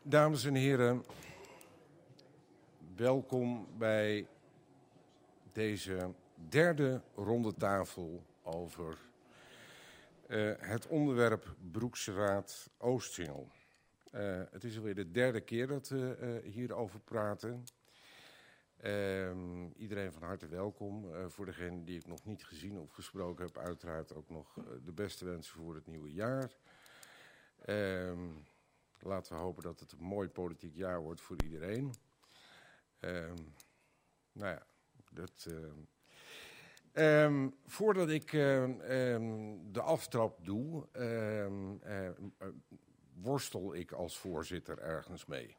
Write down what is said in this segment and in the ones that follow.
Dames en heren, welkom bij deze derde rondetafel over het onderwerp Broeksewaard Oostsingel. Het is alweer de derde keer dat we hierover praten. Iedereen van harte welkom. Voor degenen die ik nog niet gezien of gesproken heb, uiteraard ook nog de beste wensen voor het nieuwe jaar. Laten we hopen dat het een mooi politiek jaar wordt voor iedereen. Nou ja, voordat ik de aftrap doe, worstel ik als voorzitter ergens mee.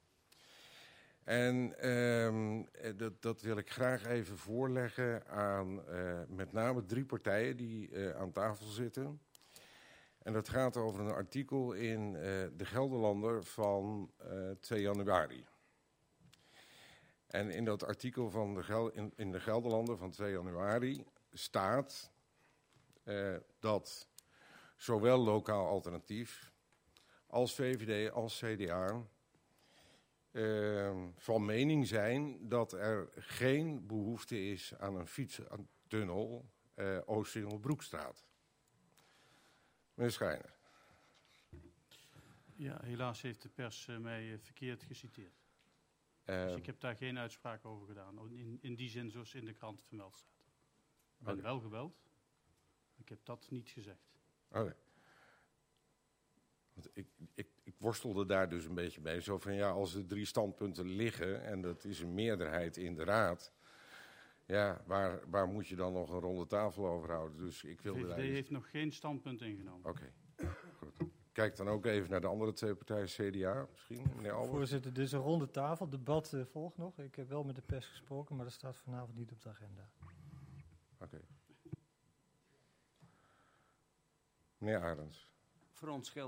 En dat wil ik graag even voorleggen aan met name 3 partijen die aan tafel zitten. En dat gaat over een artikel in de Gelderlander van 2 januari. En in dat artikel van in de Gelderlander van 2 januari staat dat zowel Lokaal Alternatief als VVD als CDA van mening zijn dat er geen behoefte is aan een fietstunnel Oostsingel-Broekstraat. Meneer Schrijner. Ja, helaas heeft de pers mij verkeerd geciteerd. Dus ik heb daar geen uitspraak over gedaan. In die zin zoals in de krant vermeld staat. Ik ben wel gebeld. Ik heb dat niet gezegd. Okay. Want ik worstelde daar dus een beetje mee. Zo van ja, als er 3 standpunten liggen en dat is een meerderheid in de raad. Ja, waar moet je dan nog een ronde tafel over houden? Dus ik wilde VVD heeft nog geen standpunt ingenomen. Oké, goed. Kijk dan ook even naar de andere 2 partijen, CDA misschien, meneer Albert. Voorzitter, dit is een ronde tafel. Debat volgt nog. Ik heb wel met de pers gesproken, maar dat staat vanavond niet op de agenda. Oké. Meneer Arends. Voor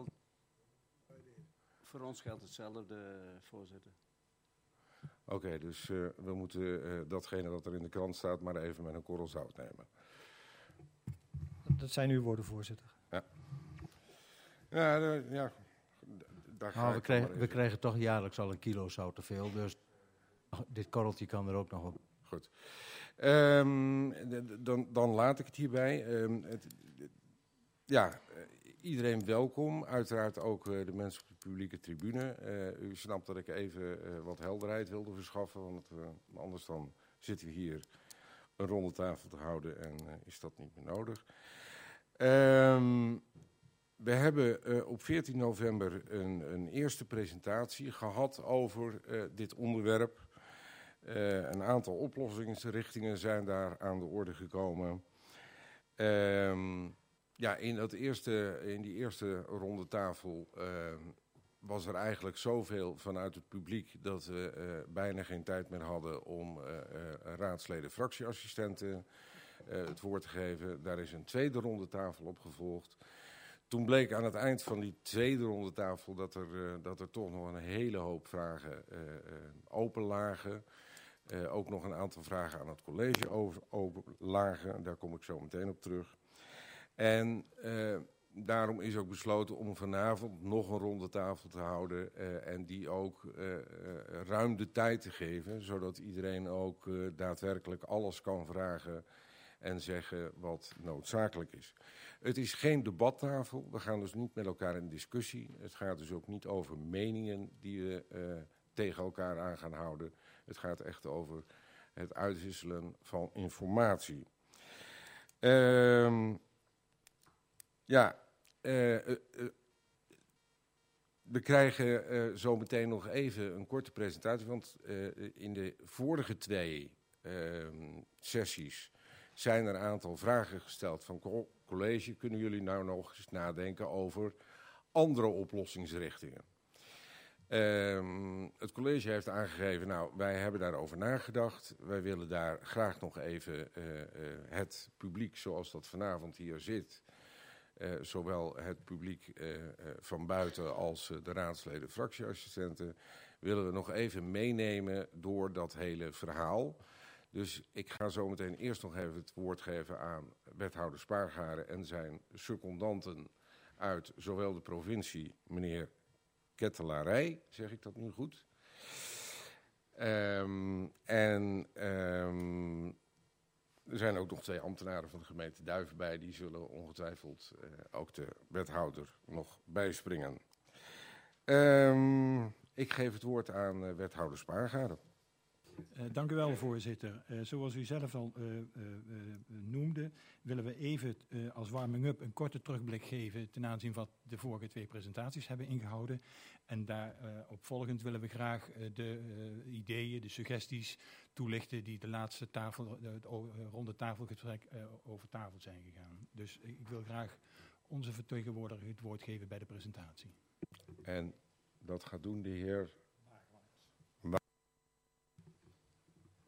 ons geldt hetzelfde, voorzitter. Oké, dus we moeten datgene wat er in de krant staat maar even met een korrel zout nemen. Dat zijn uw woorden, voorzitter. Ja. Ja, daar ga ik we krijgen toch jaarlijks al 1 kilo zout te veel, dus dit korreltje kan er ook nog op. Goed. Dan laat ik het hierbij. Iedereen welkom. Uiteraard ook de mensen op de publieke tribune. U snapt dat ik even wat helderheid wilde verschaffen, want anders dan zitten we hier een ronde tafel te houden en is dat niet meer nodig. We hebben op 14 november een eerste presentatie gehad over dit onderwerp. Een aantal oplossingsrichtingen zijn daar aan de orde gekomen. In die eerste ronde tafel was er eigenlijk zoveel vanuit het publiek dat we bijna geen tijd meer hadden om raadsleden, fractieassistenten het woord te geven. Daar is een tweede ronde tafel op gevolgd. Toen bleek aan het eind van die tweede ronde tafel dat er toch nog een hele hoop vragen open lagen. Ook nog een aantal vragen aan het college open lagen. Daar kom ik zo meteen op terug. En daarom is ook besloten om vanavond nog een ronde tafel te houden en die ook ruim de tijd te geven, zodat iedereen ook daadwerkelijk alles kan vragen en zeggen wat noodzakelijk is. Het is geen debattafel, we gaan dus niet met elkaar in discussie. Het gaat dus ook niet over meningen die we tegen elkaar aan gaan houden. Het gaat echt over het uitwisselen van informatie. We krijgen zo meteen nog even een korte presentatie, want in de vorige 2 sessies zijn er een aantal vragen gesteld van college. Kunnen jullie nou nog eens nadenken over andere oplossingsrichtingen? Het college heeft aangegeven, nou, wij hebben daarover nagedacht. Wij willen daar graag nog even het publiek zoals dat vanavond hier zit, zowel het publiek van buiten als de raadsleden, fractieassistenten, willen we nog even meenemen door dat hele verhaal. Dus ik ga zo meteen eerst nog even het woord geven aan wethouder Spaargaren en zijn secondanten uit zowel de provincie, meneer Kettelarij, zeg ik dat nu goed? Er zijn ook nog 2 ambtenaren van de gemeente Duiven bij. Die zullen ongetwijfeld ook de wethouder nog bijspringen. Ik geef het woord aan wethouder Spaargade. Dank u wel, voorzitter. Zoals u zelf al noemde, willen we even als warming-up een korte terugblik geven ten aanzien van wat de vorige 2 presentaties hebben ingehouden. En daarop volgend willen we graag de ideeën, de suggesties toelichten die de laatste ronde tafelgesprek over tafel zijn gegaan. Dus ik wil graag onze vertegenwoordiger het woord geven bij de presentatie. En dat gaat doen de heer